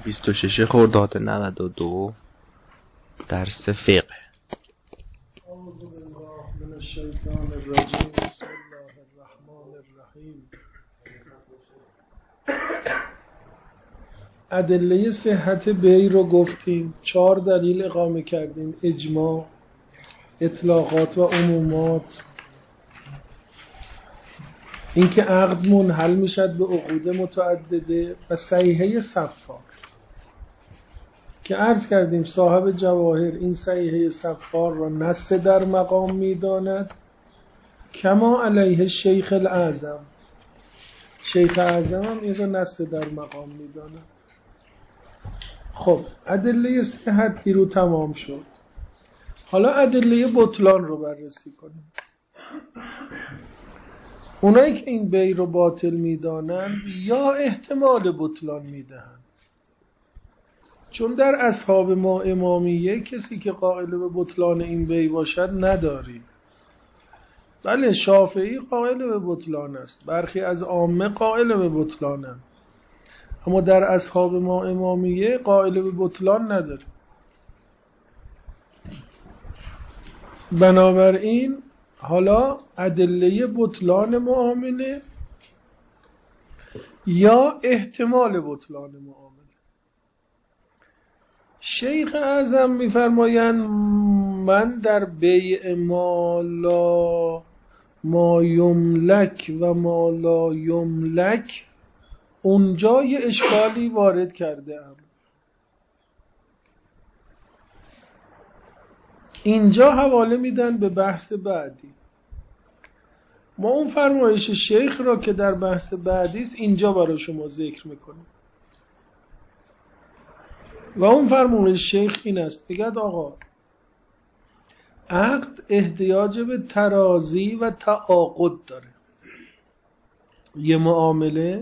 26 خرداد 92 درس فقه. اعوذ بالله من الشیطان الرجیم. بسم الله الرحمن الرحیم. ادله صحت بیع رو گفتیم، 4 دلیل اقامه کردیم: اجماع، اطلاقات و عمومات، اینکه عقد منحل میشد به عقود متعدده و صحیحه صفار که عرض کردیم صاحب جواهر این صحیحه صفار را نص در مقام میداند، کما علیه شیخ الاعظم. شیخ اعظم هم این را نص در مقام میداند. خب ادله صحت رو تمام شد. حالا ادله بطلان رو بررسی کنیم. اونایی که این بیع رو باطل میدانند یا احتمال بطلان میدهند، چون در اصحاب ما امامیه کسی که قائل به بطلان این بیع باشد نداریم. بله شافعی قائل به بطلان است، برخی از عامه قائل به بطلانند، اما در اصحاب ما امامیه قائل به بطلان نداریم. بنابراین حالا ادله بطلان معامله یا احتمال بطلان معامله. شیخ اعظم میفرمایند من در بیع ما یملک و ما لا یملک اونجا یه اشکالی وارد کرده ام. اینجا حواله میدن به بحث بعدی. ما اون فرمایش شیخ را که در بحث بعدی است اینجا برای شما ذکر میکنیم و اون فرمایش شیخ این است، بگید آقا عقد احتیاج به ترازی و تعاقد داره. یه معامله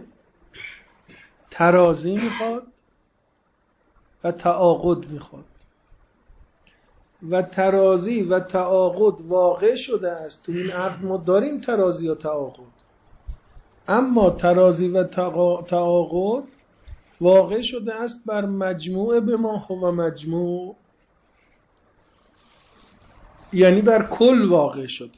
ترازی میخواد و تعاقد میخواد و ترازی و تعاقد واقع شده است. تو این عقد ما داریم ترازی و تعاقد، اما ترازی و تعاقد واقع شده است بر مجموع به ما هو مجموع، یعنی بر کل واقع شده.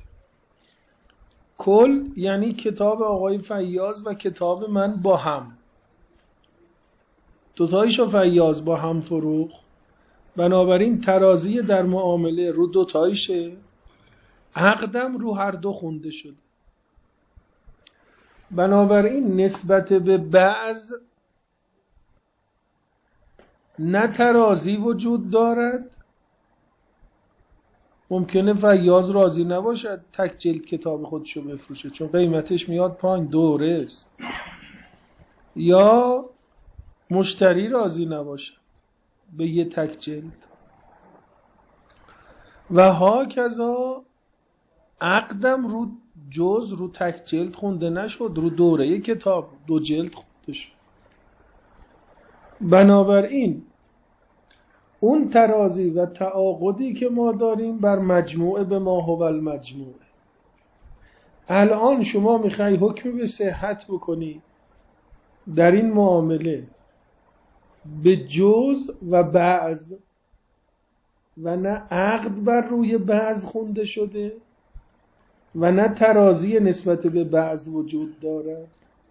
کل یعنی کتاب آقای فیاض و کتاب من با هم، دوتایشو فیاض با هم فروخ، بنابراین ترازی در معامله رو دوتایشه، عقدم رو هر دو خونده شده. بنابراین نسبت به بعض نه ترازی وجود دارد، ممکنه فیاض راضی نباشد تک جلد کتاب خودشو بفروشه چون قیمتش میاد پایین، دوره است، یا مشتری راضی نباشد به یه تک جلد و هاکذا عقدم رو جز رو تک جلد خونده نشد، رو دوره کتاب 2 جلد خونده شد. بنابراین اون ترازی و تعاقدی که ما داریم بر مجموعه به ما هو المجموعه. الان شما میخوای حکمی به صحت بکنی در این معامله به جز و بعض و نه عقد بر روی بعض خونده شده و نه ترازی نسبت به بعض وجود دارد.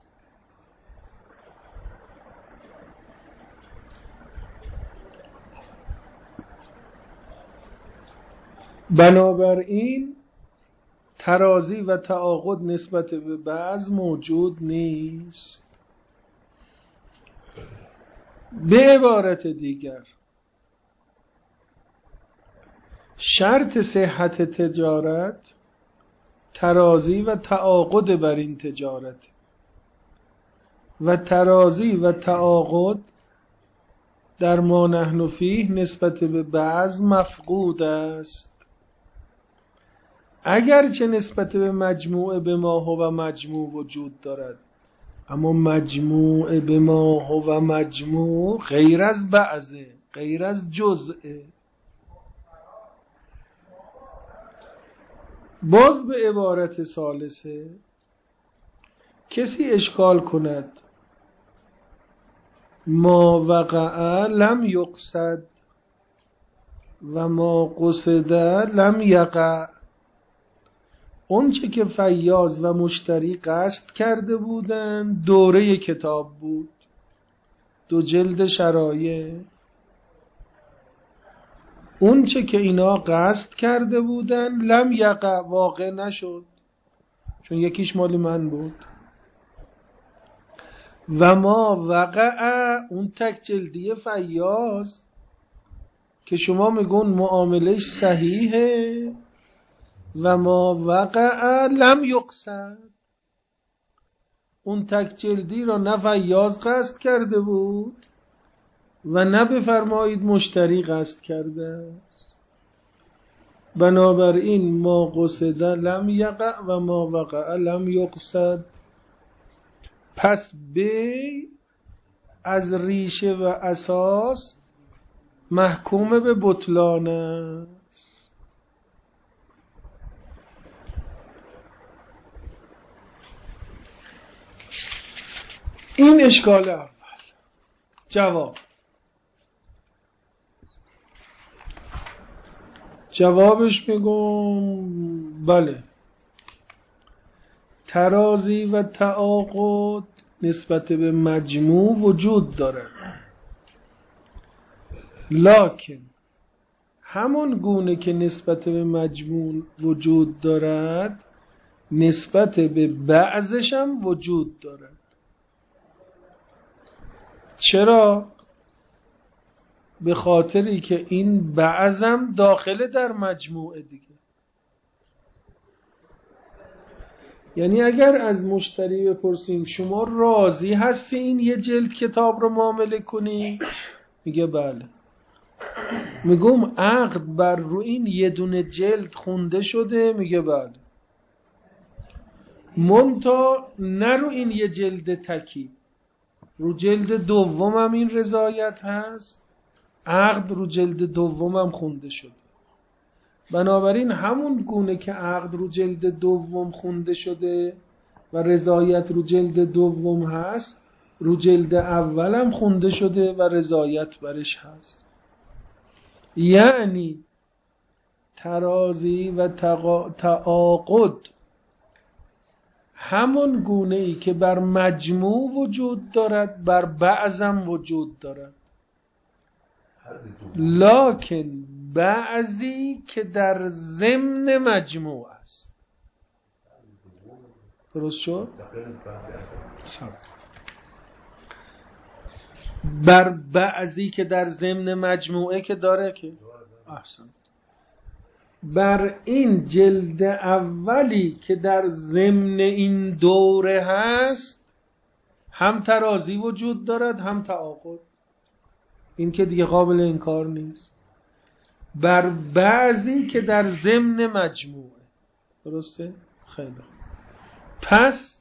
بنابراین ترازی و تعاقد نسبت به بعض موجود نیست. به عبارت دیگر شرط صحت تجارت ترازی و تعاقد بر این تجارت و ترازی و تعاقد در ما نحن فیه نسبت به بعض مفقود است. اگرچه نسبت به مجموعه به ما هو مجموع وجود دارد، اما مجموعه به ما هو مجموع غیر از بعضه، غیر از جزءه. باز به عبارت ثالثه کسی اشکال کند ما وقع لم یقصد و ما قصد لم یقع. اون چه که فیاض و مشتری قصد کرده بودن دوره کتاب بود، 2 جلد شرایع. اون چه که اینا قصد کرده بودن لم یقع، واقع نشد، چون یکیش مال من بود. و ما وقع، اون تک جلدی فیاض که شما میگون معاملش صحیحه، و ما وقع لم یقصد، اون تک جلدی را نه فیاض قصد کرده بود و نه بفرمایید مشتری قصد کرده است. بنابراین ما قصد لم یقع و ما وقع لم یقصد. پس بی از ریشه و اساس محکوم به بطلان است. این اشکال اول. جوابش میگم بله، ترازی و تعاقد نسبت به مجموع وجود دارد، لکن همون گونه که نسبت به مجموع وجود دارد نسبت به بعضش هم وجود دارد. چرا؟ به خاطری که این بعضم داخل در مجموعه دیگه. یعنی اگر از مشتری بپرسیم شما راضی هستی این یه جلد کتاب رو معامله کنی؟ میگه بله. میگم عقد بر رو این یه دونه جلد خونده شده؟ میگه بله. منتها نه رو این یه جلد تکی، رو جلد دومم این رضایت هست، عقد رو جلد دومم خونده شده. بنابراین همون گونه که عقد رو جلد دوم خونده شده و رضایت رو جلد دوم هست، رو جلد اولم خونده شده و رضایت برش هست. یعنی ترازی و تعاقد همون گونه ای که بر مجموع وجود دارد بر بعضم وجود دارد، لکن بعضی که در ضمن مجموع است. درست شد؟ بر بعضی که در ضمن مجموعه که داره که احسن. بر این جلد اولی که در ضمن این دوره هست هم ترازی وجود دارد هم تعاقد. این که دیگه قابل انکار نیست. بر بعضی که در ضمن مجموعه. درسته؟ خیلی. پس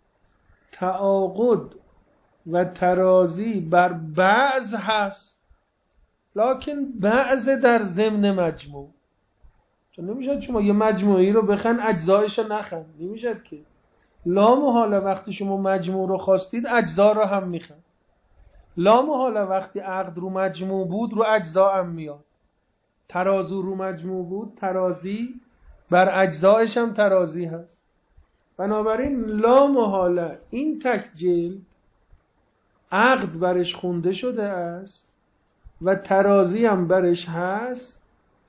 تعاقد و ترازی بر بعض هست، لکن بعض در ضمن مجموع. چون نمیشه شما یه مجموعی رو بخن اجزایش رو نخن، نمیشه که. لا محاله وقتی شما مجموع رو خواستید اجزا رو هم میخن. لا محاله وقتی عقد رو مجموع بود رو اجزا هم میاد. ترازو رو مجموع بود، ترازی بر اجزایش هم ترازی هست. بنابراین لا محاله این تک جلد عقد برش خونده شده است و ترازی هم برش هست،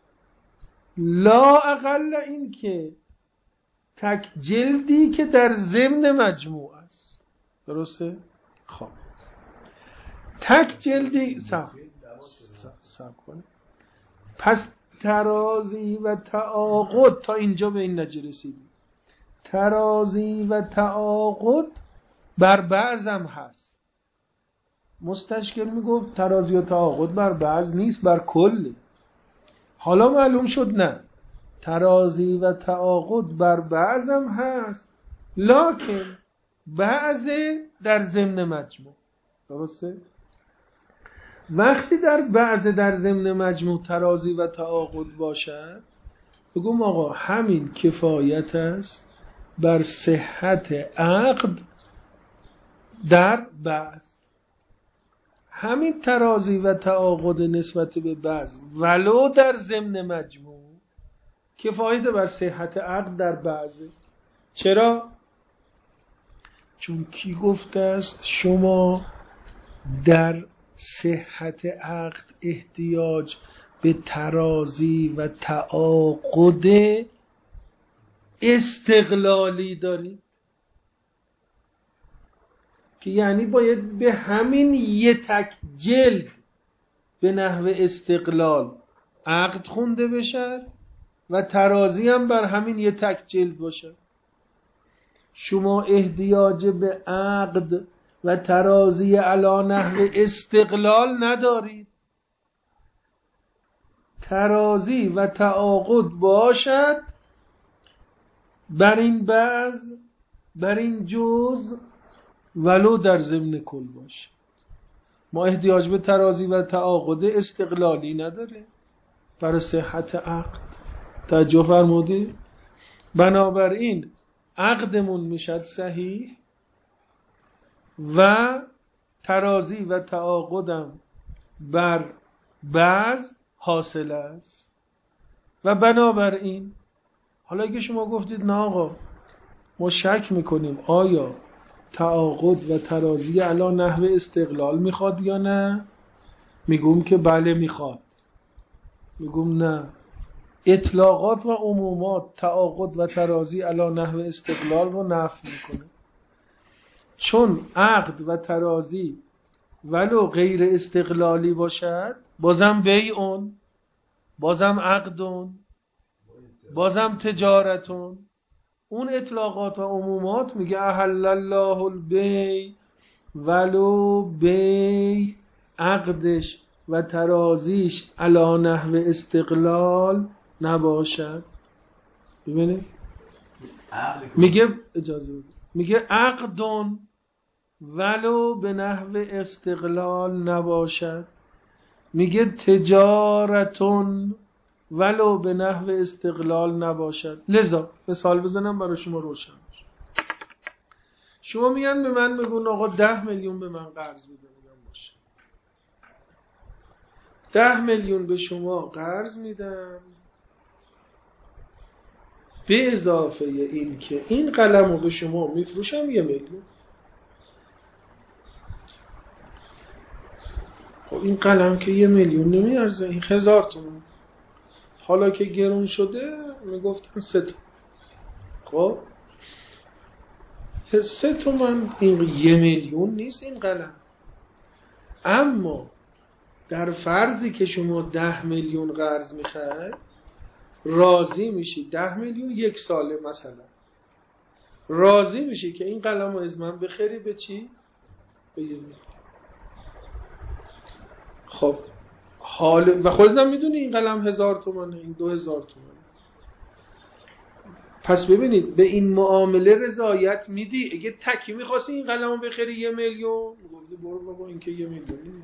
لا اقل این که تک جلدی که در ضمن مجموع است. درسته؟ خب تک جلدی سب کنه. پس ترازی و تعاقد تا اینجا به این نتیجه رسیدیم. ترازی و تعاقد بر بعضم هست. مستشکل میگفت ترازی و تعاقد بر بعض نیست، بر کل. حالا معلوم شد نه، ترازی و تعاقد بر بعضم هست، لکن بعض در ضمن مجموع. درسته؟ وقتی در بعض در ضمن مجموع ترازی و تعاقد باشد، بگم آقا همین کفایت است بر صحت عقد در بعض. همین ترازی و تعاقد نسبت به بعض ولو در ضمن مجموع کفایت بر صحت عقد در بعضه. چرا؟ چون کی گفته است شما در صحت عقد احتیاج به ترازی و تعاقد استقلالی دارید؟ که یعنی باید به همین یه تک جلد به نحو استقلال عقد خونده بشه و ترازی هم بر همین یه تک جلد باشه. شما احتیاج به عقد و ترازی علی نحو استقلال ندارید. ترازی و تعاقد باشد بر این بعض، بر این جز، ولو در ضمن کل باشه. ما احتیاج به ترازی و تعاقد استقلالی نداره برای صحت عقد. توجه فرمودید؟ بنابراین عقدمون میشد صحیح و ترازی و تعاقدم بر بعض حاصل است. و بنابراین حالا اگه شما گفتید نه آقا ما شک میکنیم آیا تعاقد و ترازی علی نحو استقلال میخواد یا نه، میگم که بله میخواد. میگم نه، اطلاقات و عمومات تعاقد و ترازی علی نحو استقلال رو نفی میکنه. چون عقد و ترازی ولو غیر استقلالی باشد بازم بیعون، بازم عقدون، بازم تجارتون. اون اطلاقات و عمومات میگه احل الله البیع ولو بیع عقدش و ترازیش علی نحو استقلال نباشد. ببینید میگه اجازه بده، میگه عقدون ولو به نحو استقلال نباشد، میگه تجارتون ولو به نحو استقلال نباشد. لذا مثال بزنم برای شما روشن بشه. شما میگن به من بگون آقا 10 میلیون به من قرض بده. میگم باشه 10 میلیون به شما قرض میدم به اضافه این که این قلم رو به شما میفروشم 1 میلیون. خب این قلم که 1 میلیون نمیارزه، این 1000 تومان. حالا که گرون شده میگفتن 3 تومان. خب 3 تومان این 1 میلیون نیست این قلم. اما در فرضی که شما 10 میلیون قرض میخواید راضی میشی 10 میلیون 1 ساله مثلا راضی میشی که این قلم رو از من بخری به چی؟ به 1 میلیون. خب حال و خودت هم میدونی این قلم 1000 تومانه، این 2000 تومانه. پس ببینید به این معامله رضایت میدی. اگه تکی میخواستی این قلم رو بخری 1 میلیون گفتی برو بابا این که 1 میلیون.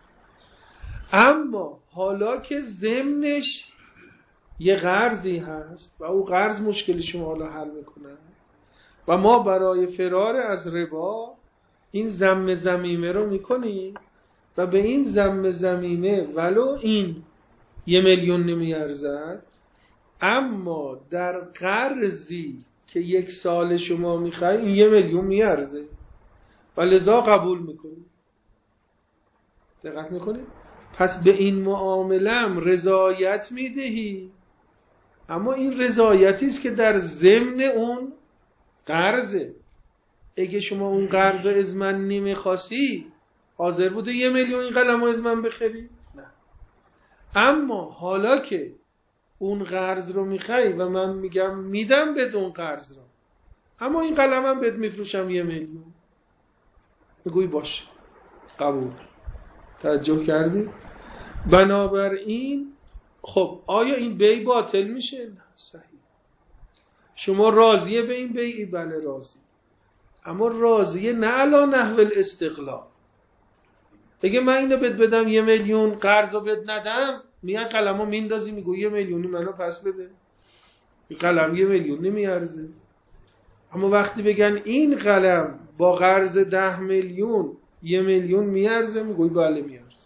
اما حالا که ضمنش یه قرضی هست و او قرض مشکل شما حالا حل میکنه و ما برای فرار از ربا این ضمیمه رو میکنیم و به این ضمیمه ولو این 1 میلیون نمیارزد، اما در قرضی که 1 سال شما میخوای این 1 میلیون میارزه و لذا قبول میکنی. دقت میکنی؟ پس به این معاملم رضایت میدهی، اما این رضایتی است که در ضمن اون قرضه. اگه شما اون قرض از من نمیخواستی حاضر بوده 1 میلیون این قلمو از من بخری؟ نه. اما حالا که اون قرض رو میخوای و من میگم میدم بهت اون قرض رو، اما این قلمم بهت میفروشم 1 میلیون، میگوی باشه قبول. توجه کردی؟ بنابراین خب آیا این بیع باطل میشه؟ نه صحیح. شما راضیه به این بیعی؟ بله راضی، اما راضیه نه علی نحو الاستقلال. اگه من اینو بهت بدم 1 میلیون قرضو بهت ندم میان قلمو میندازی میگو 1 میلیونی منو پس بده، این قلم 1 میلیون نمیارزه. اما وقتی بگن این قلم با قرض 10 میلیون 1,000,000 میارزه؟ میگوی بله میارزه.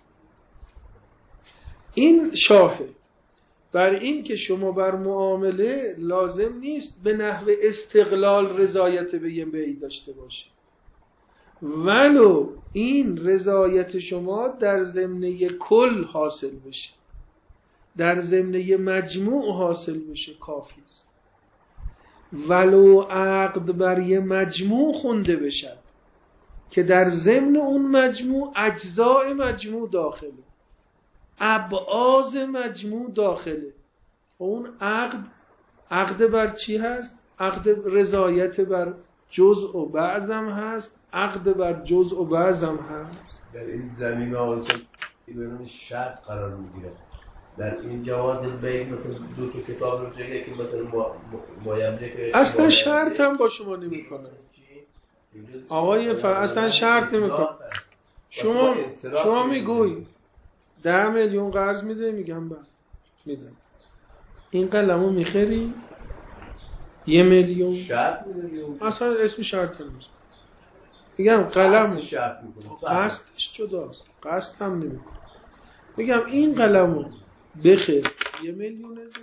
این شاهد بر این که شما بر معامله لازم نیست به نحو استقلال رضایت به یه بیع داشته باشید، ولو این رضایت شما در ضمن کل حاصل بشه، در ضمن مجموع حاصل بشه کافی است. ولو عقد بر یه مجموع خونده بشد که در ضمن اون مجموع اجزاء مجموع داخله، ابعاض مجموع داخله. اون عقد بر چی هست؟ عقد رضایت بر جزء و بعضم هست، عقد بر جزء و بعضم هست. در این زمینه آنچه ایران شرط قرار میگیره. در این جواز بیع مثلا دو تا کتاب رو جگه که مثلا اصلا شرط هم با شما نمی کنن آقای اصلا شرط نمی کنن. شما میگوی 10 میلیون قرض میده، میگم بله میدم. این قلمو میخری 1,000,000 شرط میده، اصلا اسم شرط نیست. میگم قلمو شرط میکنه، قصدش جداست، قصد هم نمیکنه. میگم این قلمو بخیر 1,000,000 ازه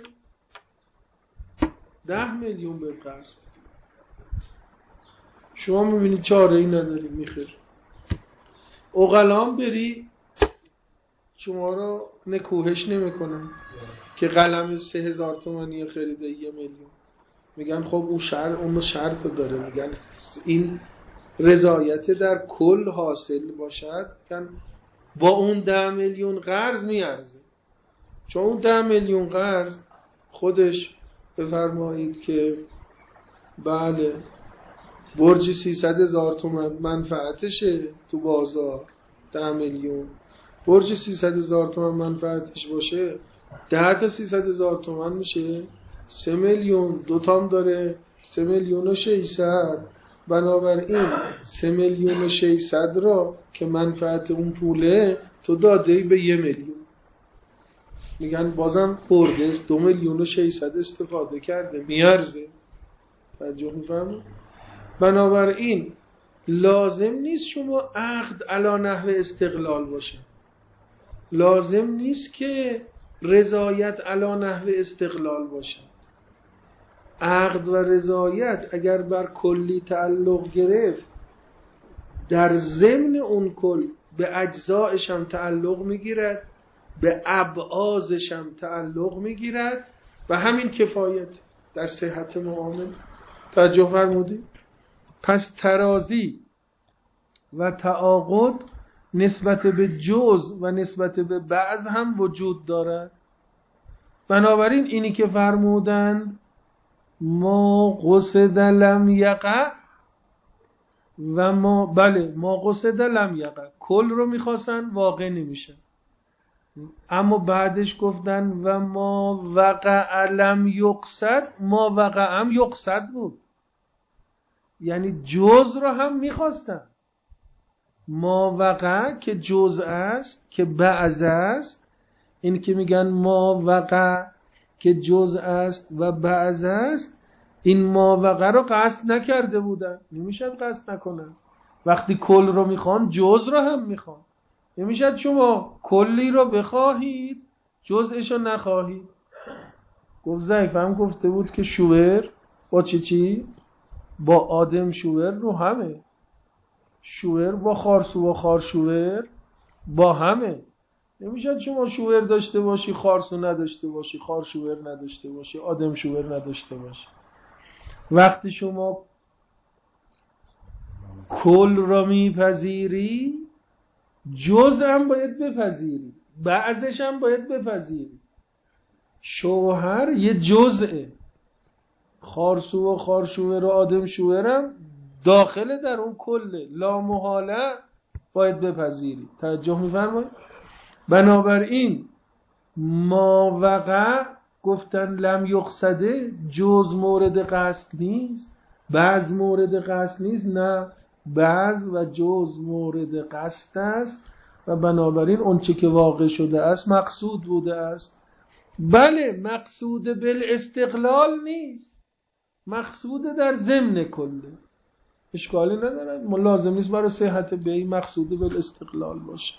10 میلیون به قرض بده. شما میبینید چاره ای نداری میخری. اقلام بری شما رو نکوهش نمیکنن که قلم 3,000 تومانی خریده 1,000,000. میگن خب اون شرط داره، میگن این رضایت در کل حاصل باشد، میگن با اون 10 میلیون قرض میارزه. چون اون 10 میلیون قرض خودش بفرمایید که بله برج 300,000 تومان منفعتشه تو بازار، 10 میلیون برج 300,000 تومان منفعتش باشه، 10 تا 300,000 تومان میشه 3 میلیون، دوتام داره 3,600,000. بنابراین 3,600,000 را که منفعت اون پوله تو داده به 1,000,000. میگن بازم برده 2,600,000 استفاده کرده، میارزه. توجه میفهمید؟ بنابراین لازم نیست شما عقد علی نحو استقلال باشه، لازم نیست که رضایت علی نحو استقلال باشه. عقد و رضایت اگر بر کلی تعلق گرفت، در ضمن اون کل به اجزایش هم تعلق میگیرد، به ابعاضش هم تعلق میگیرد و همین کفایت در صحت معامله. توجه فرمودید؟ پس ترازی و تعاقد نسبت به جز و نسبت به بعض هم وجود دارد. بنابراین اینی که فرمودن ما قصد لم یقع و ما قصد لم یقع، کل رو میخواستن واقع نمیشه، اما بعدش گفتن و ما وقع لم یقصد، ما وقع هم یقصد بود، یعنی جز رو هم میخواستن. ما وقع که جز است که بعض است، این که میگن ما وقع که جز است و بعض است، این ما وقع رو قصد نکرده بودن، نمیشد قصد نکنن. وقتی کل رو میخوان جز رو هم میخوان، نمیشد شما کلی رو بخواهید جزءش رو نخواهید. گفت ضعیف هم گفته بود که شوور با چی؟ با آدم شوور رو همه، شوور با خارسو و خارشوور با همه. نمیشد شما شوور داشته باشی خارسو نداشته باشی، خارشوور نداشته باشی، آدم شوور نداشته باشی. وقتی شما کل را میپذیری جز هم باید بپذیری، بعضش هم باید بپذیری. شوهر یه جزءه، خارسو و خارشوور و آدم شوورم داخل در اون کله، لا محاله باید بپذیری. توجه میفرمایید؟ بنابراین ما وقع گفتن لم یقصده، جز مورد قصد نیست، بعض مورد قصد نیست، نه بعض و جز مورد قصد است و بنابراین اون چه که واقع شده است مقصود بوده است. بله مقصود بالاستقلال نیست، مقصود در ضمن کله. اشکالی نداره، لازم نیست برای صحت بیع مقصود به استقلال باشه.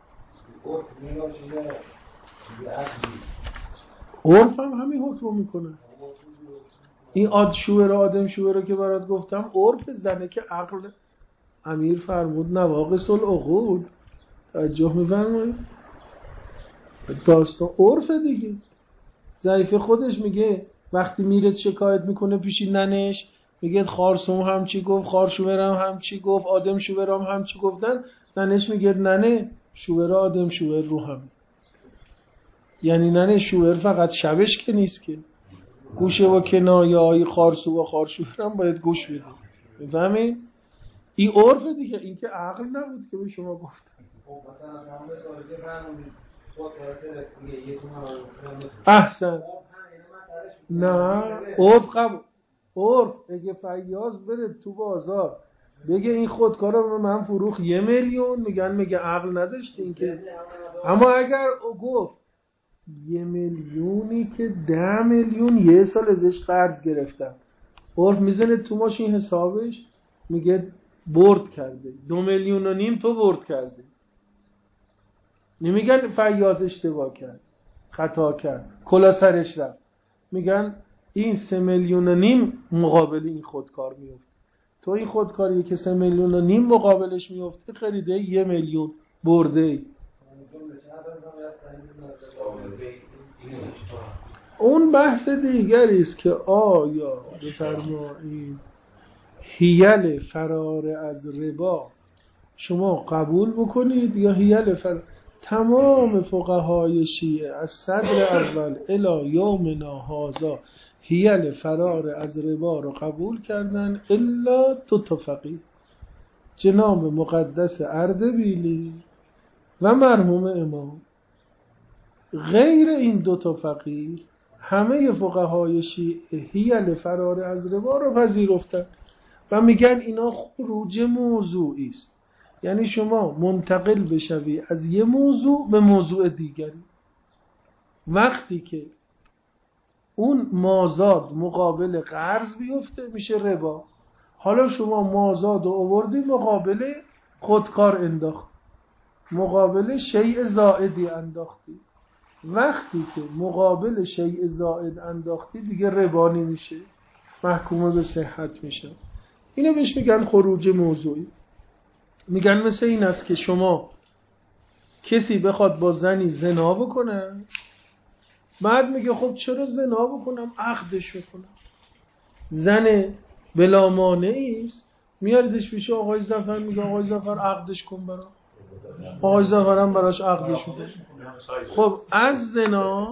عرف هم همین حکم میکنه. این آدم شوهر که برات گفتم عرف زنه که عقل امیر فرمود نواقص العقول. توجه میفرمایید؟ داستان عرف دیگه. ضعیف خودش میگه وقتی میره شکایت میکنه پیشی ننش، میگه خارسوم هم چی گفت، خارشوورم هم چی گفت، آدم شوورم هم چی گفتن. ننش میگه ننه شوور آدم شوور رو هم. یعنی ننه شوور فقط شبش که نیست که گوشه و کنایه های خارسو و خارشوورم باید گوش بده. میفهمید؟ این عرف دیگه، این که عقل نبود که به شما گفتم. احسن. نه عرف قبول. عرف اگه فیاض بره تو بازار بگه این خودکارا به من فروخت 1 میلیون، میگه عقل نداشتی این که. اما اگر او گفت 1 میلیونی که 10 میلیون یه سال ازش قرض گرفتم، عرف میزنه تو ماشین حسابش، میگه برد کرده 2,5 میلیون تو برد کرده. نمیگن فیاض اشتباه کرد، خطا کرد، کلا سرش رفت. میگن این 3,5 میلیون مقابل این خودکار میفته. تو این خودکاریه که 3,5 میلیون مقابلش میفته خریده 1 میلیون برده. اون بحث دیگری است که آیا بفرمایید حیل فرار از ربا شما قبول بکنید یا حیل تمام فقهای شیعه از صدر اول الی یومنا هذا حیل فرار از ربا رو قبول کردن الا 2 تا فقیه، جناب مقدس اردبیلی و مرحوم امام. غیر این 2 تا فقیه همه فقهای شیعه حیل فرار از ربا رو پذیرفتن و میگن اینا خروج موضوعی است. یعنی شما منتقل بشوی از یه موضوع به موضوع دیگری. وقتی که اون مازاد مقابل قرض بیفته میشه ربا. حالا شما مازاد رو آوردی مقابل خودکار انداخت، مقابل شیء زائدی انداختی. وقتی که مقابل شیء زائد انداختی دیگه ربا نمیشه، محکوم به صحت میشه. اینو بهش میگن خروج موضوعی. میگن مثل این است که شما کسی بخواد با زنی زنا بکنه، بعد میگه خب چرا زنا بکنم، عقدش بکنم. زن بلا مانعی است، میاریدش پیش آقای ظفر، میگه آقای ظفر عقدش کن برام. آقای ظفر هم براش عقدش میکنه. خب از زنا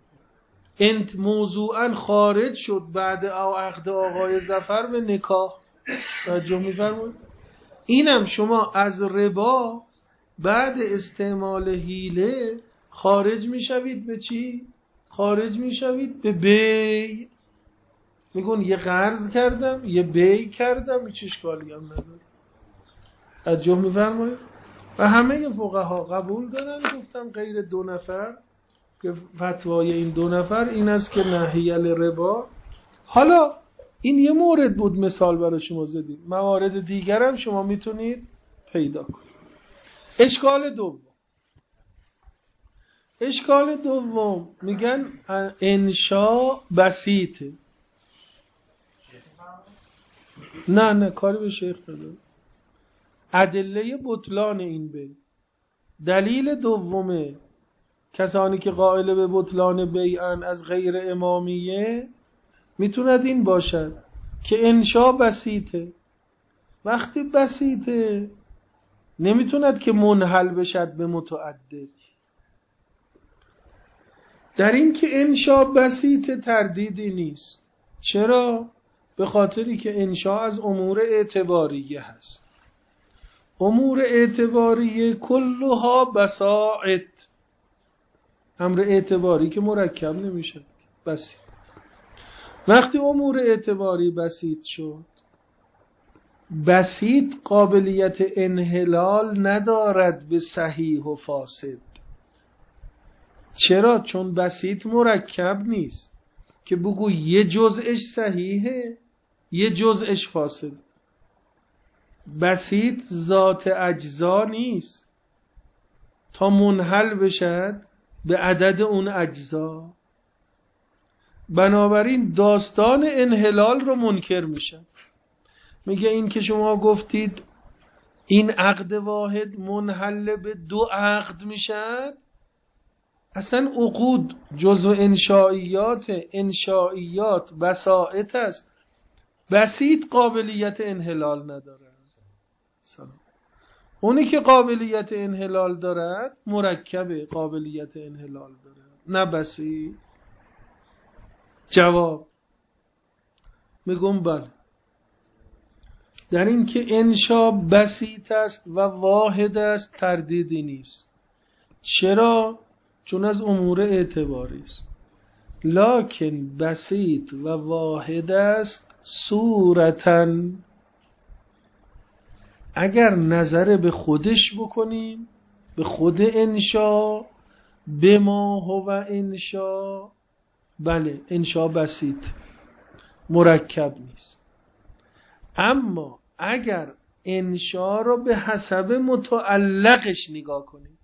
انت موضوعا خارج شد بعد عقد آقای ظفر به نکاح. توجه می‌فرمایید؟ اینم شما از ربا بعد استعمال حیله خارج میشوید به چی؟ خارج میشوید به بیع. میگن یه قرض کردم یه بیع کردم، هیچ اشکالی هم نداره. توجه می‌فرمایید؟ و همه فقها قبول دارن. گفتم غیر 2 نفر که فتوای این 2 نفر این است که نهیل ربا. حالا این یه مورد بود مثال برای شما زدیم، موارد دیگر هم شما میتونید پیدا کنید. اشکال دوم میگن انشا بسیطه. نه کاری به شیخ نداره. ادله بطلان این بیع. دلیل دومه کسانی که قائل به بطلان بیعن از غیر امامیه میتوند این باشد که انشا بسیطه. وقتی بسیطه نمیتوند که منحل بشد به متعدد. در این که انشا بسیطه تردیدی نیست. چرا؟ به خاطری که انشا از امور اعتباریه هست. امور اعتباریه کلها بساعت. امر اعتباری که مرکب نمیشه بسیط. وقتی امور اعتباری بسیط شد، بسیط قابلیت انحلال ندارد به صحیح و فاسد. چرا؟ چون بسیط مرکب نیست که بگو یه جزءش صحیحه یه جزءش فاسد. بسیط ذات اجزا نیست تا منحل بشد به عدد اون اجزا. بنابراین داستان انحلال رو منکر میشه. میگه این که شما گفتید این عقد واحد منحل به دو عقد میشد، اصلا عقود جزو انشائیات بساطت است، بسیط قابلیت انحلال نداره. اونی که قابلیت انحلال دارد مرکب قابلیت انحلال دارد، نه بسیط. جواب میگم بله، در این که انشا بسیط است و واحد است تردیدی نیست. چرا؟ چون از امور اعتباری است. لکن بسیط و واحد است صورتاً. اگر نظر به خودش بکنیم، به خود انشا، به ما هو انشا، بله انشا بسیط مرکب نیست. اما اگر انشا رو به حسب متعلقش نگاه کنید،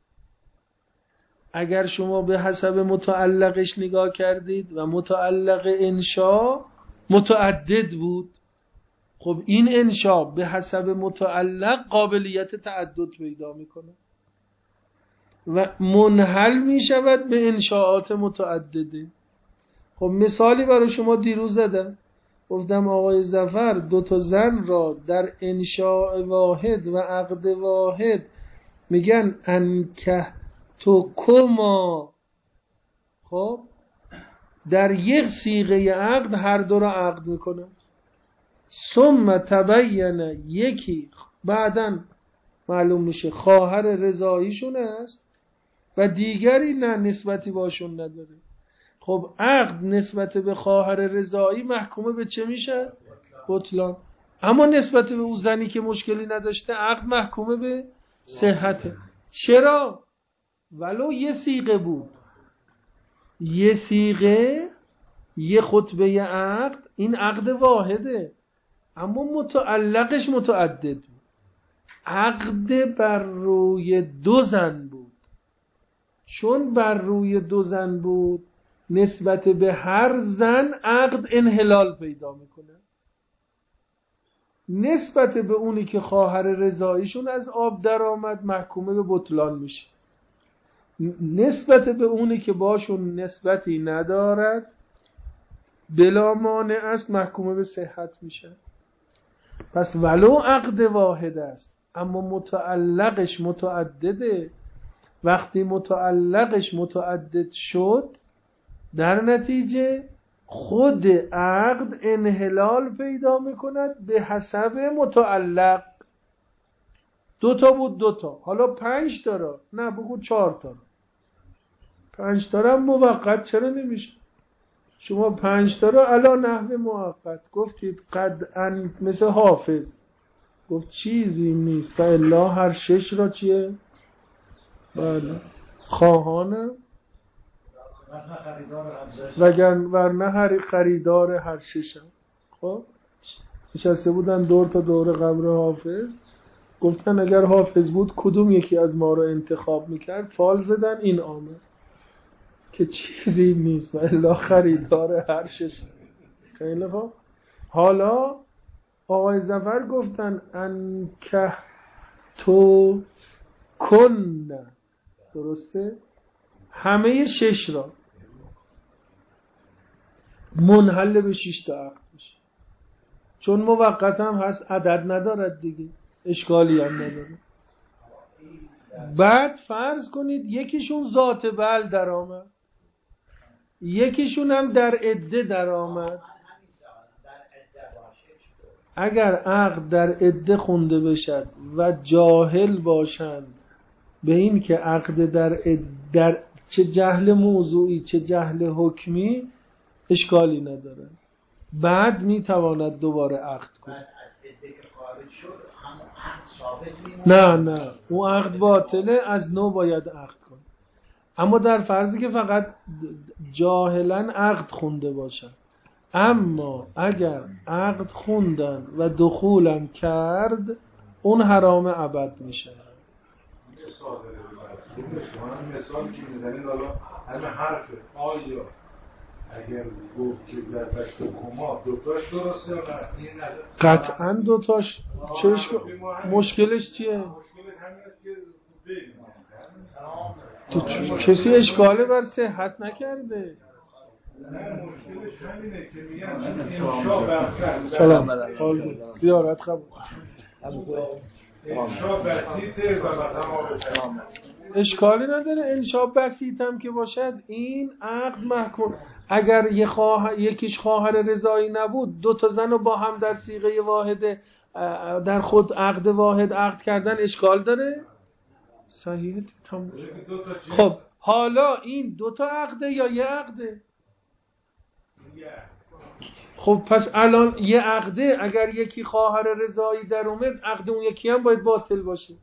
اگر شما به حسب متعلقش نگاه کردید و متعلق انشا متعدد بود، خب این انشا به حسب متعلق قابلیت تعدد پیدا میکنه و منحل میشود به انشاءات متعدده. خب مثالی برای شما دیروز زدم، گفتم آقای ظفر 2 زن را در انشاء واحد و عقد واحد میگن انکه تو کما. خب در یک صیغه عقد هر دو را عقد میکنن. ثم تبین، یکی بعداً معلوم میشه خواهر رضاییشون است و دیگری نه، نسبتی باشون نداره. خب عقد نسبت به خواهر رضایی محکومه به چه میشه؟ بطلان. اما نسبت به او زنی که مشکلی نداشته عقد محکومه به صحته. چرا؟ ولو یه صیغه بود، یه صیغه، یه خطبه عقد، این عقد واحده اما متعلقش متعدد بود. عقد بر روی 2 زن بود، چون بر روی 2 زن بود نسبت به هر زن عقد انحلال پیدا میکنه. نسبت به اونی که خواهر رضاییشون از آب در آمد محکومه به بطلان میشه. نسبت به اونی که باشون نسبتی ندارد بلا مانع است محکومه به صحت میشه. پس ولو عقد واحد است اما متعلقش متعدده، وقتی متعلقش متعدد شد در نتیجه خود عقد انحلال پیدا میکند به حسب متعلق. 2 بود 2، حالا 5 را، نه بگو 4 5 هم موقت چرا نمیشه؟ شما 5 را علا نحو موقت گفتید قطعاً، مثل حافظ گفت چیزی نیست و الا هر 6 را چیه؟ بله خواهانم ورنه هر خریدار هر 6. خب نشسته بودن دور تا دور قبر حافظ، گفتن اگر حافظ بود کدوم یکی از ما رو انتخاب میکرد؟ فال زدن، این آمد که چیزی نیست و الا خریدار هر 6. خیلی خوب. حالا آقای ظفر گفتن انکه تو کن، درسته؟ همه 6 را منحل به 6 تا عقد میشه، چون موقت هم هست، عدد ندارد دیگه، اشکالی هم نداره. بعد فرض کنید یکیشون ذات بل در آمد، یکیشون هم در عده در آمد. اگر عقد در عده خونده بشد و جاهل باشند به این که عقد در چه جهل موضوعی چه جهل حکمی، اشکالی نداره، بعد میتواند دوباره عقد کنه. نه اون عقد باطله، از نو باید عقد کنه. اما در فرضی که فقط جاهلا عقد خونده باشن، اما اگر عقد خوندن و دخولم کرد اون حرام ابد میشه. مثال که میزنید حالا همه حرف آیا اگر گفت که زربشت و کما دوتاش درسته قطعا دوتاش مشکلش چیه؟ مشکل همین است که کسی اشکاله بر صحت نکرده. نه مشکلش همینه که میگن انشا برکت سلام زیارت قبول انشا بسیطه و مثلا اشکالی نداره. انشا بسیط هم که باشد این عقد محکوم. اگر یکیش خواهر رضایی نبود دو تا زن رو با هم در صیغه واحده در خود عقد واحد عقد کردن اشکال داره؟ صحیحه. خب حالا این دو تا عقده یا یه عقده؟ خب پس الان یه عقده اگر یکی خواهر رضایی در اومد عقد اون یکی هم باید باطل باشه.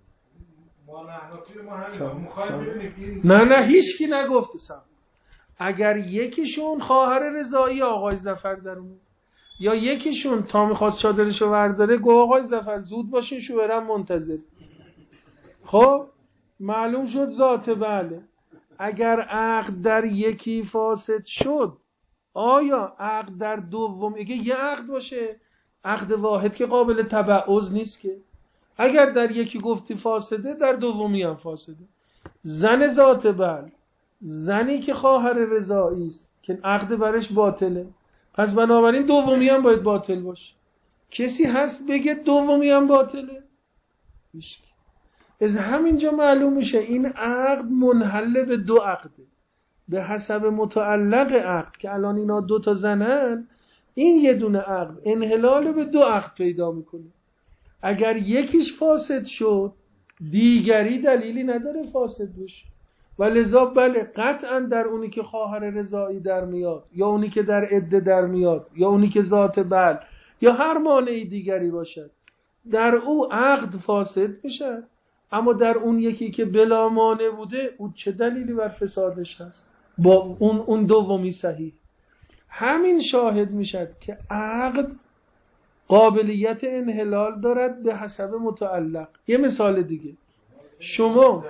نه هیچکی نگفته سم. اگر یکیشون خواهر رضایی آقای ظفر در اومد یا یکیشون تا میخواست چادرشو ورداره گفت آقای ظفر زود باشین شوهرم منتظر. خب معلوم شد ذات بله. اگر عقد در یکی فاسد شد آیا عقد در دوم اگه یه عقد باشه عقد واحد که قابل تبعض نیست که. اگر در یکی گفتی فاسده در دومی هم فاسده. زن ذات بل زنی که خواهر رضایی است که عقد برش باطله پس بنابراین دومی هم باید باطل باشه. کسی هست بگه دومی هم باطله؟ هیچکی. از همینجا معلوم میشه این عقد منحل به دو عقده به حسب متعلق عقد که الان اینا دو تا زنن این یه دونه عقد انحلال به دو عقد پیدا میکنه. اگر یکیش فاسد شد دیگری دلیلی نداره فاسد بشه و لذا بله قطعا در اونی که خواهر رضایی در میاد یا اونی که در عده در میاد یا اونی که ذات بل یا هر مانعی دیگری باشد در او عقد فاسد میشه. اما در اون یکی که بلا مانع بوده او چه دلیلی بر فسادش هست با اون دومی صحیح. همین شاهد میشد که عقد قابلیت انحلال دارد به حسب متعلق. یه مثال دیگه شما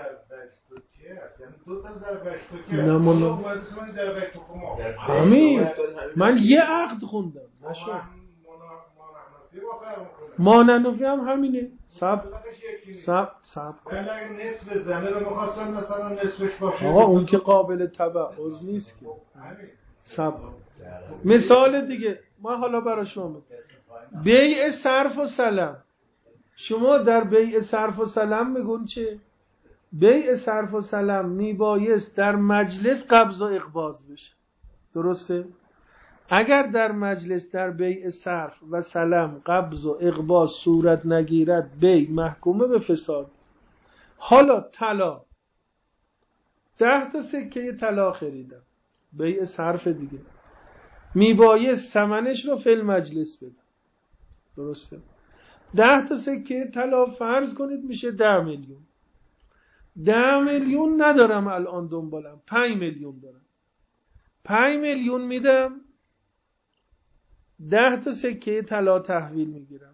همین من یه عقد خوندم نشد ماننوفی هم همینه. سب کن نصف زنه رو میخواستن مثلا نصفش باشه آقا اون که قابل تبعض نیست که. سب مثال دیگه ما حالا برای شما میگم بیع صرف و سلم. شما در بیع صرف و سلم میگون چه؟ بیع صرف و سلم میبایست در مجلس قبض و اقباض بشه. درسته؟ اگر در مجلس در بیع صرف و سلم قبض و اقباض صورت نگیرد بیع محکومه به فساد. حالا طلا 10 تا سکه طلا خریدم بیع صرف دیگه میبایست ثمنش رو فی المجلس بدم. درسته؟ 10 تا سکه طلا فرض کنید میشه 10 میلیون. 10 میلیون ندارم الان دنبالم 5 میلیون دارم. 5 میلیون میدم 10 تا سکه طلا تحویل میگیرم.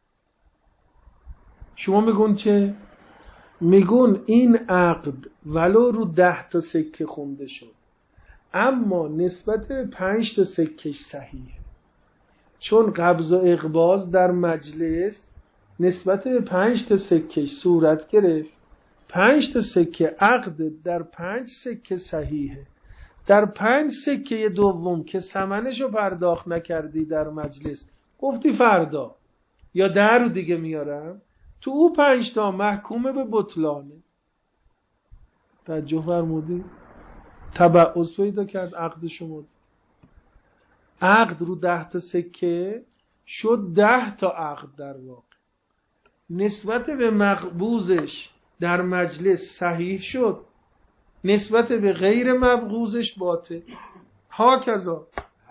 شما میگون چه؟ میگون این عقد ولو رو 10 تا سکه خونده شد اما نسبت به 5 تا سکهش صحیحه چون قبض و اقباض در مجلس نسبت به 5 تا سکهش صورت گرفت. 5 تا سکه عقد در 5 سکه صحیحه. در 5 سکه دوم که ثمنشو پرداخت نکردی در مجلس گفتی فردا یا در رو دیگه میارم تو او 5 تا محکومه به بطلانه. توجه فرمودی؟ تبعض پیدا کرد عقد شما. عقد رو 10 تا سکه شد 10 تا عقد در واقع نسبت به مقبوضش در مجلس صحیح شد نسبت به غیر مقبوضش باطل. هاکذا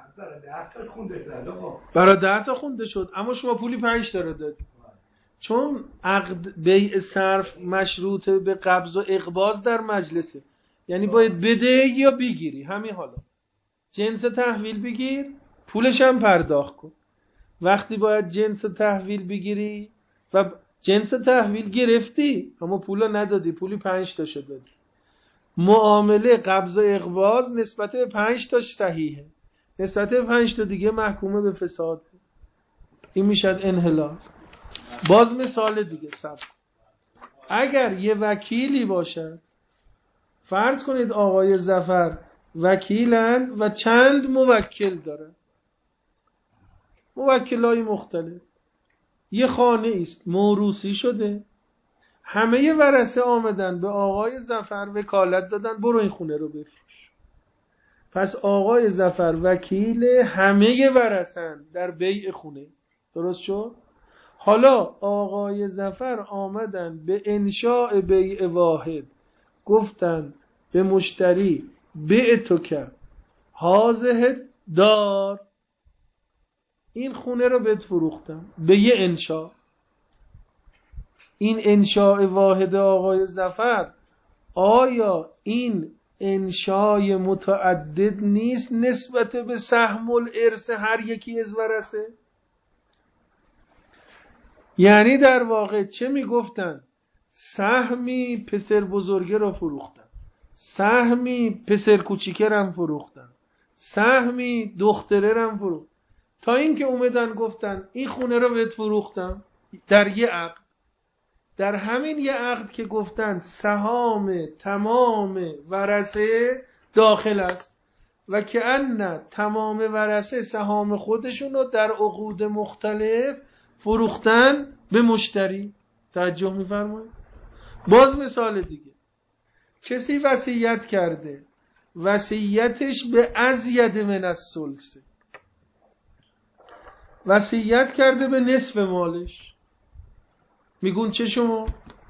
برای 10 تا خونده شد اما شما پولی 5 تا رو دادی چون عقد بیع صرف مشروط به قبض و اقباض در مجلسه یعنی باید بده یا بگیری. همین حالا جنس تحویل بگیر پولش هم پرداخت کن. وقتی باید جنس تحویل بگیری و جنس تحویل گرفتی اما پولا ندادی، پولی 5 تاشو دادی، معامله قبض و اقباض نسبت به 5 تاش صحیحه، نسبت به 5 تا دیگه محکومه به فساد. این میشد انحلال. باز مثال دیگه اگر یه وکیلی باشد، فرض کنید آقای ظفر وکیلن و چند موکل دارن، موکلای مختلف، یه خانه است موروثی شده، همه ورثه آمدن به آقای ظفر وکالت دادن برو این خونه رو بفروش. پس آقای ظفر وکیل همه ورثن در بیع خونه، درست شد؟ حالا آقای ظفر آمدن به انشاء بیع واحد، گفتن به مشتری بیع تو کرد هازه دار، این خونه رو بهت فروختم به یه انشاء. این انشاء واحد آقای ظفر آیا این انشاء متعدد نیست نسبت به سهم الارث هر یکی از ورثه؟ یعنی در واقع چه میگفتن؟ سهمی پسر بزرگه رو فروختن، سهمی پسر کوچیکه رو فروختن، سهمی دختره رو فروختن، تا اینکه اومدن گفتن این خونه رو بهت فروختم در یه عقد. در همین یه عقد که گفتن سهام تمام ورثه داخل است و که ان تمام ورثه سهام خودشون رو در عقود مختلف فروختن به مشتری. توجه می‌فرمایید؟ باز مثال دیگه، کسی وصیت کرده، وصیتش به ازید من الثلث، وصیت کرده به نصف مالش. میگون چه شما؟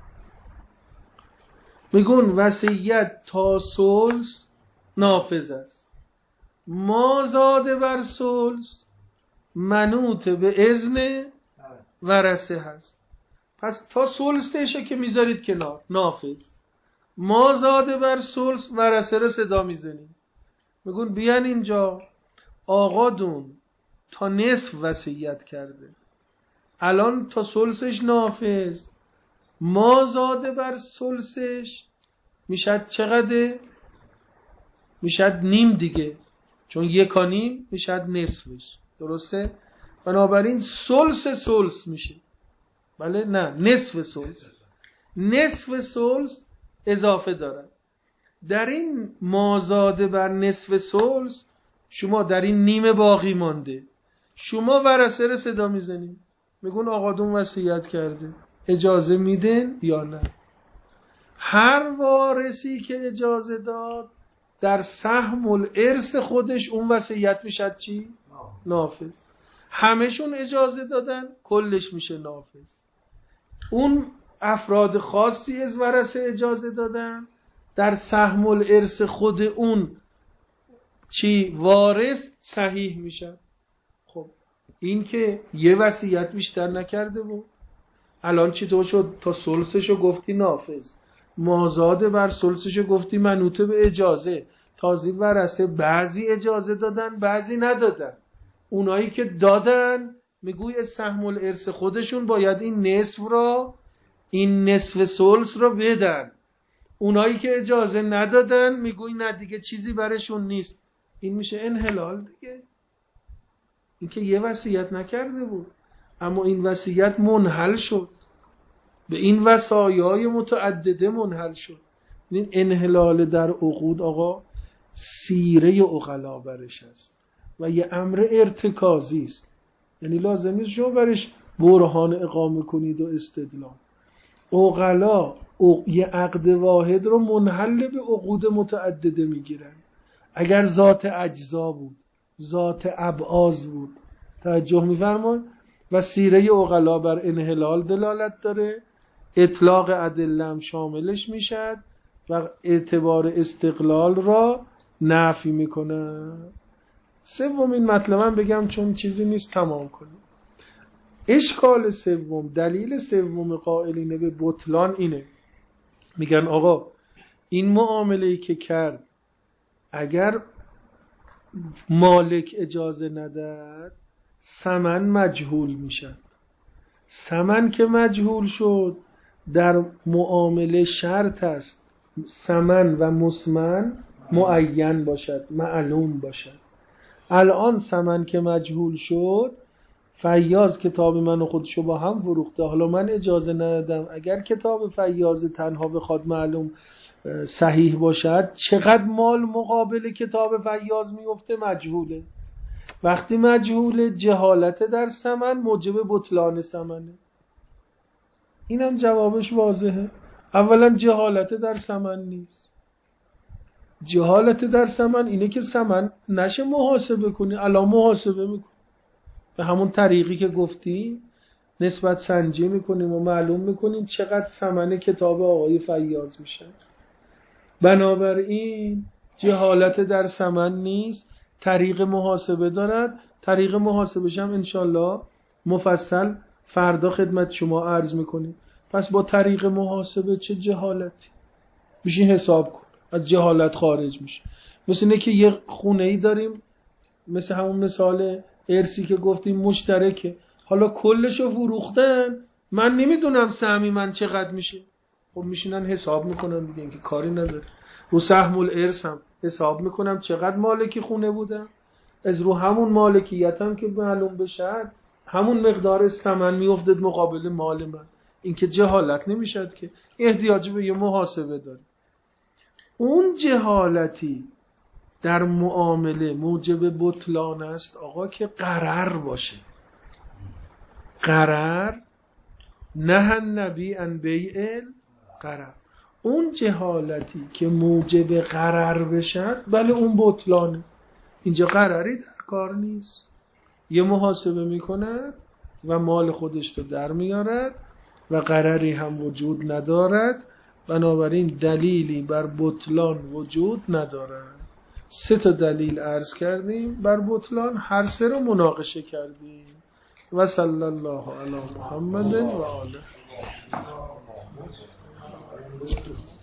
میگون وصیت تا ثلث نافذ است، ما زاده بر ثلث منوط به اذن ورثه هست. پس تا ثلثشه که میذارید کنار نافذ، ما زاده بر ثلث ورثه رو صدا میزنیم، میگون بیان اینجا آقا دون تا نصف وصیت کرده، الان تا ثلثش نافذ، ما زاده بر ثلثش میشد چقدر؟ میشد نیم دیگه، چون یکا نیم میشد نصفش، درسته؟ بنابراین ثلث میشه. بله نه، نصف ثلث، نصف ثلث اضافه دارن. در این ما زاده بر نصف ثلث شما در این نیم باقی مانده، شما ورثه رو صدا میزنید، میگون آقا دون وصیت کرده، اجازه میدن یا نه؟ هر وارثی که اجازه داد در سهم الارث خودش اون وصیت میشد چی؟ نافذ. همشون اجازه دادن کلش میشه نافذ. اون افراد خاصی از ورثه اجازه دادن در سهم الارث خود اون چی؟ وارث صحیح میشه. خب این که یه وصیت بیشتر نکرده بود، الان چطور شد؟ تا ثلثشو گفتی نافذ، مازاد بر ثلثشو گفتی منوطه به اجازه، تازه ورثه بعضی اجازه دادن بعضی ندادن. اونایی که دادن میگوی سهم الارث خودشون باید این نصف را، این نصف ثلث را بدن. اونایی که اجازه ندادن میگوی نه دیگه چیزی برشون نیست. این میشه انحلال دیگه. این که یه وصیت نکرده بود اما این وصیت منحل شد، به این وصایای متعدده منحل شد. این انحلال در عقود آقا سیره عقلا برش است و یه امر ارتکازی است، یعنی لازم نیست شما برش برهان اقامه کنید و استدلال. عقلا یه عقد واحد رو منحل به عقود متعدده میگیرن. اگر ذات اجزا بود، ذات ابعاض بود، توجه می‌فرمایید؟ و سیره عقلا بر انحلال دلالت داره، اطلاق ادله هم شاملش میشد و اعتبار استقلال را نفی میکنه. سومین مطلبم بگم چون چیزی نیست تمام کنیم. اشکال سوم، دلیل سوم قائلین به بطلان اینه، میگن آقا این معامله‌ای که کرد اگر مالک اجازه نداد ثمن مجهول میشد. ثمن که مجهول شد در معامله شرط است ثمن و مسمن معین باشد، معلوم باشد. الان ثمن که مجهول شد، فیاض کتاب من و خودشو با هم فروخته، حالا من اجازه ندادم. اگر کتاب فیاض تنها بخواد معلوم صحیح باشد، چقدر مال مقابل کتاب فیاض میفته؟ مجهوله. وقتی مجهوله، جهالت در ثمن موجب بطلان ثمنه. اینم جوابش واضحه. اولا جهالت در ثمن نیست. جهالت در ثمن اینه که ثمن نشه محاسبه کنی. الان محاسبه میکنی به همون طریقی که گفتی، نسبت سنجی میکنیم و معلوم میکنیم چقدر ثمن کتاب آقای فیاض میشه. بنابراین جهالت در ثمن نیست، طریق محاسبه دارد. طریق محاسبش هم انشالله مفصل فردا خدمت شما عرض میکنیم. پس با طریق محاسبه چه جهالتی میشه حساب کن، از جهالت خارج میشه. مثل اینه که یه خونه ای داریم، مثل همون مثال ارسی که گفتیم مشترکه، حالا کلشو فروختن، من نمیدونم سهمی من چقدر میشه. خب میشینن حساب میکنن دیگه، اینکه کاری نداره. رو سهم الارث هم حساب میکنم چقدر مالکی خونه بودم، از رو همون مالکیتم که معلوم بشه همون مقدار ثمن میافتد مقابل مال من. این که جهالت نمیشد، که احتیاج به یه محاسبه داره. اون جهالتی در معامله موجب بطلان است آقا که غرر باشه. غرر نه النبی ان بیع غرر. اون جهالتی که موجب غرر بشد، بله اون بطلانه. اینجا غرری در کار نیست، یه محاسبه میکند و مال خودش رو در میارد و غرری هم وجود ندارد. بنابراین دلیلی بر بطلان وجود ندارد. 3 دلیل عرض کردیم بر بطلان، هر 3 رو مناقشه کردیم. و صلی الله علی محمد و آله.